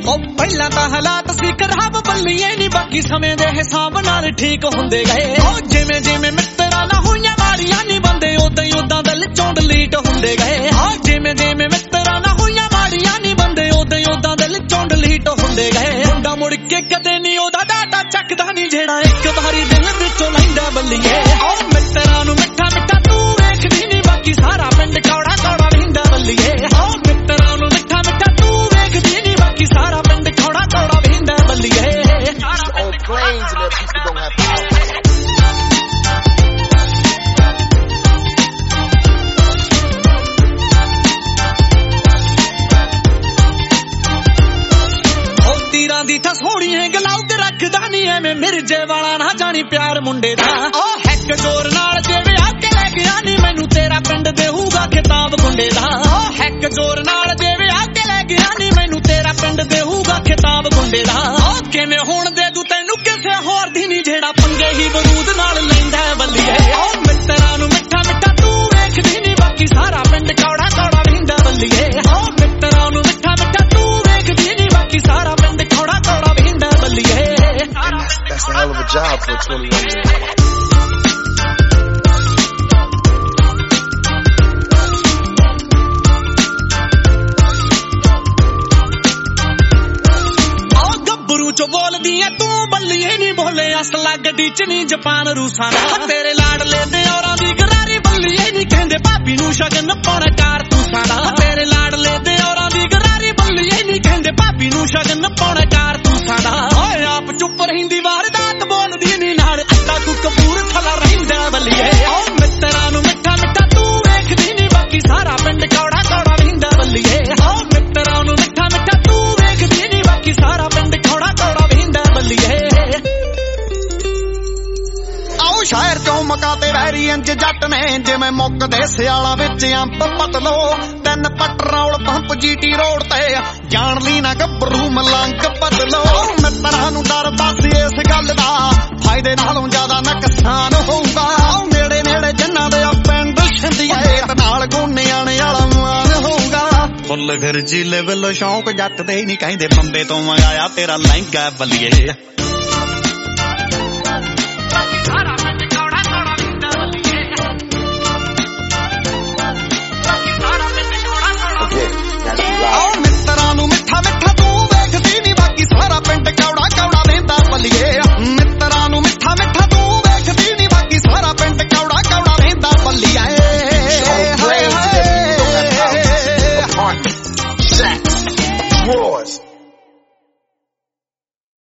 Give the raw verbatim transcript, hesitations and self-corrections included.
ਪਹਿਲਾਂ ਤਾਂ ਹਾਲਾਤ ਸੀ ਖਰਾਬ ਬੱਲੀਏ ਨੀ ਬਾਕੀ ਸਮੇਂ ਦੇ ਹਿਸਾਬ ਨਾਲ ਠੀਕ ਹੁੰਦੇ ਗਏ ਓ ਜਿਵੇਂ ਜਿਵੇਂ ਮਿੱਤਰਾਂ ਨਾਲ ਹੋਈਆਂ ਮਾੜੀਆਂ ਨੀ ਬੰਦੇ ਉਦਾਂ ਹੀ ਉਦਾਂ ਦਿਲ ਚੋਂ ਡਿਲੀਟ ਹੁੰਦੇ ਗਏ ਓ ਜਿਵੇਂ ਜਿਵੇਂ ਮਿੱਤਰਾਂ ਨਾਲ ਹੋਈਆਂ ਮਾੜੀਆਂ ਨੀ ਬੰਦੇ ਉਦਾਂ ਹੀ ਉਦਾਂ ਦਿਲ ਚੋਂ ਡਿਲੀਟ ਹੁੰਦੇ ਗਏ ਮੁੰਡਾ ਮੁੜ ਕੇ ਕਦੇ ਨੀ ਉਹਦਾ ਡਾਟਾ ਚੱਕਦਾ ਨੀ ਜਿਹੜਾ ਇੱਕ ਵਾਰੀ ਦਿਲ ਵਿੱਚੋਂ ਲੈਂਦਾ ਬੱਲੀਏ ਓ ਮਿੱਤਰਾਂ ਨੂੰ ਮਿੱਠਾ ਮਿੱਠਾ ਤੂੰ ਵੇਖਦੀ ਨੀ ਬਾਕੀ ਸਾਰਾ ਪਿੰਡ ਕੌੜਾ ਕੌੜਾ ਰਹਿੰਦਾ ਬੱਲੀਏ ਓ ਮਿੱਤਰਾਂ ਨੂੰ ਮਿੱਠਾ ਮਿੱਠਾ ਤੂੰ ਵੇਖਦੀ ਨੀ ਬਾਕੀ ਸਾਰਾ ਪਿੰਡ ਕੌੜਾ ਕੌੜਾ ਰਹਿੰਦਾ ਬੱਲੀਏ on planes and that people don't have power. ਤੀਰਾਂ ਦੀ ਠਸੋੜੀਆਂ ਗਲਾਉ ਤੇ ਰੱਖਦਾ ਨੀ ਐਵੇਂ ਮਿਰਜੇ ਵਾਲਾ ਨਾ ਜਾਣੀ ਪਿਆਰ ਮੁੰਡੇ ਦਾ ਓ ਹੈਕ ਜ਼ੋਰ ਨਾਲ ਜੇ ਵਿਆਹ ਕੇ ਲੈ ਗਿਆ ਨੀ ਮੈਨੂੰ ਤੇਰਾ ਪਿੰਡ ਦੇਹੂਗਾ ਖਿਤਾਬ ਗੁੰਡੇ ਦਾ ਓ ਹੈਕ ਜ਼ੋਰ ਨਾਲ ਜੇ ਵਿਆਹ ਕੇ ਲੈ ਗਿਆ ਨੀ ਮੈਨੂੰ ਤੇਰਾ ਪਿੰਡ ਦੇਹੂਗਾ ਖਿਤਾਬ ਗੁੰਡੇ ਦਾ ਓ ਕਿਵੇਂ ਹੁਣ ਦੇ ਦੂ ਤੈਨੂੰ ਕਿਸੇ ਹੋਰ ਦੀ ਨੀ ਜਿਹੜਾ ਪੰਗੇ ਹੀ ਬਰੂਦ ਨਾਲ ਲੈਂਦਾ ਬੱਲੀਏ ਓ ਮਿੱਤਰਾਂ ਨੂੰ ਮਿੱਠਾ ਮਿੱਠਾ ਤੂੰ ਵੇਖਦੀ ਨੀ ਬਾਕੀ ਸਾਰਾ ਪਿੰਡ ਕੌੜਾ ਕੌੜਾ ਰਹਿੰਦਾ ਬੱਲੀਏ ਓ ਮਿੱਤਰਾਂ ਨੂੰ ਮਿੱਠਾ ਮਿੱਠਾ ਤੂੰ ਵੇਖਦੀ ਨੀ ਬਾਕੀ ਸਾਰਾ ਪਿੰਡ ਕੌੜਾ ਕੌੜਾ ਰਹਿੰਦਾ ਬੱਲੀਏ That's a hell of a job for a twenty-one year old. ਚੋ ਬੋਲਦੀ ਐ ਤੂੰ ਬੱਲੀਏ ਨੀ ਬੋਲੇ ਅਸਲਾ ਗੱਡੀ ਚ ਨੀ ਜਪਾਨ ਰੂਸਾਂ ਦਾ ਤੇਰੇ ਲਾਡਲੇ ਦੇ ਔਰਾਂ ਦੀ ਗਰਾਰੀ ਬੱਲੀਏ ਨੀ ਕਹਿੰਦੇ ਭਾਬੀ ਨੂੰ ਸ਼ਗਨ ਪਾਉਣਾ ਕਾਰਤੂਸਾਂ ਦਾ ਤੇਰੇ ਲਾਡਲੇ ਦੇ ਔਰਾਂ ਦੀ ਗਰਾਰੀ ਬੱਲੀਏ ਨੀ ਕਹਿੰਦੇ ਭਾਬੀ ਨੂੰ ਸ਼ਗਨ ਪਾਉਣਾ ਕਾਰਤੂਸਾਂ ਦਾ ਓਏ ਆਪ ਚੁੱਪ ਰਹਿੰਦੀ ਵਾਰਦਾਤ ਬੋਲਦੀ ਨੀ ਨਾਲ ਅੱਲਾ ਕੋ ਕਪੂਰ ਥਲਾ ਰਹਿੰਦਾ ਬੱਲੀਏ ਓ ਮਿੱਤਰਾਂ ਨੂੰ ਮਿੱਠਾ ਮਿੱਠਾ ਤੂੰ ਵੇਖਦੀ ਨੀ ਬਾਕੀ ਸਾਰਾ ਪਿੰਡ ਕੌੜਾ ਕੌੜਾ ਰਹਿੰਦਾ ਬੱਲੀਏ ਓ ਮਿੱਤਰਾਂ ਨੂੰ ਮਿੱਠਾ ਮਿੱਠਾ ਤੂੰ ਵੇਖਦੀ ਨੀ ਬਾਕੀ ਸਾਰਾ ਪਿੰਡ ਕੌੜਾ ਆਓ ਸ਼ਹਿਰ ਚੋਂ ਮਕਾ ਤੇ ਵੈਰੀ ਇੰਜ ਜੱਟ ਨੇ ਜਿਵੇਂ ਮੁੱਕਦੇ ਸਿਆਲਾਂ ਵਿੱਚ ਅੰਬ ਪਤਲੋ ਤਿੰਨ ਪਟਰੋਲ ਪੰਪ ਜੀਟੀ ਰੋਡ ਤੇ ਜਾਣ ਲਈ ਨਾ ਗੱਭਰੂ ਮਲੰਗ ਬਦਲੋ ਮਿੱਤਰਾਂ ਨੂੰ ਡਰ ਬਸ ਇਸ ਗੱਲ ਦਾ ਫਾਇਦੇ ਨਾਲੋਂ ਜ਼ਿਆਦਾ ਨੁਕਸਾਨ ਹੋਊਗਾ ਨੇੜੇ ਨੇੜੇ ਜਿਨ੍ਹਾਂ ਦੇ ਆ ਪਿੰਡ ਛਿੰਦੀਆਂ ਤੇ ਨਾਲ ਗੋਨਿਆਂ ਵਾਲਾ ਮਾਨ ਹੋਊਗਾ ਫੁੱਲ ਫਿਰ ਜ਼ਿਲ੍ਹੇ ਵੱਲੋਂ ਸ਼ੌਂਕ ਜੱਟ ਦੇ ਨਹੀਂ ਕਹਿੰਦੇ ਬੰਬੇ ਤੋਂ ਮੰਗਾਇਆ ਤੇਰਾ ਲਹਿੰਗਾ ਬੱਲੀਏ ਮਿੱਤਰਾਂ ਨੂੰ ਮਿੱਠਾ ਮਿੱਠਾ ਤੂੰ ਵੇਖਦੀ ਨੀ ਬਾਕੀ ਸਾਰਾ ਪਿੰਡ ਕੌੜਾ ਕੌੜਾ ਰਹਿੰਦਾ ਬੱਲੀਏ ਮਿੱਤਰਾਂ ਨੂੰ ਮਿੱਠਾ ਮਿੱਠਾ ਤੂੰ ਵੇਖਦੀ ਨੀ ਬਾਕੀ ਸਾਰਾ ਪਿੰਡ ਕੌੜਾ ਕੌੜਾ ਰਹਿੰਦਾ ਬੱਲੀਏ Drawers.